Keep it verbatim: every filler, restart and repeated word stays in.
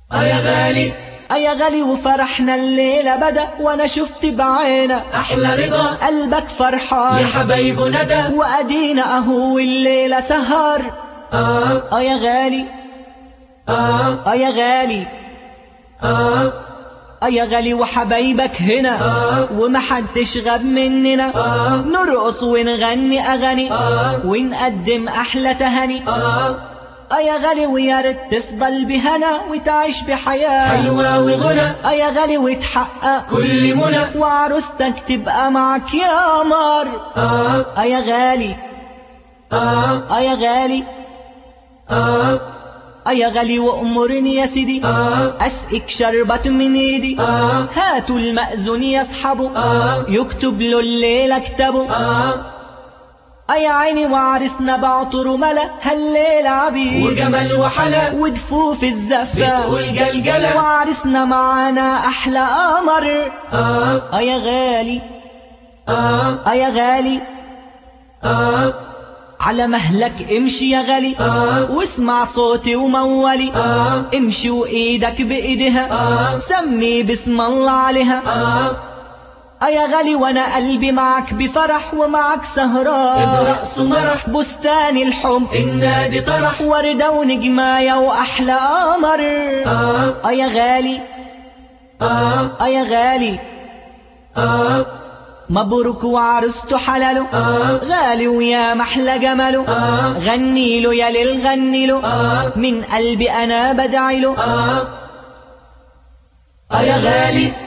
اه يا غالي اه يا غالي وفرحنا الليلة بدا وانا شفت بعينك احلى رضا قلبك فرحان يا حبايب ندى وادينا اهو الليلة سهر. اه اه يا غالي اه اه يا غالي اه اه يا غالي وحبايبك هنا آه ومحدش غاب مننا آه نرقص ونغني اغاني آه ونقدم احلى تهاني. آه اه يا غالي ويا ريت تفضل بهنا وتعيش بحياة حلوة وغنى. اه يا غالي وتحقق كل منى وعروستك تبقى معك يا قمر. آه اه يا غالي آه اه يا غالي آه اه يا غالي وامرني يا سيدي آه اسقك شربت من ايدي آه هاتوا المأذون يصحبه آه يكتب له الليلة كتابه. آه اه يا عيني وعرسنا بعطر وملا هالليلة عبيد وجمال وحلا ودفوف الزفة بتقول جلجلة وعرسنا معانا احلى قمر. آه اه يا غالي آه اه يا غالي آه على مهلك امشي يا غالي آه واسمع صوتي ومولي آه امشي وايدك بايدها آه سمي بسم الله عليها. آه اه يا غالي وانا قلبي معك بفرح ومعك سهران برقص ومرح بستان الحب النادي طرح وردة ونجماية واحلى قمر. آه اه يا غالي آه اه يا غالي آه مبروك وعروسته حلاله آه غالي ويا محلى جماله آه غني له يا ليل غني له آه من قلبي انا بدعي له. آه آه يا غالي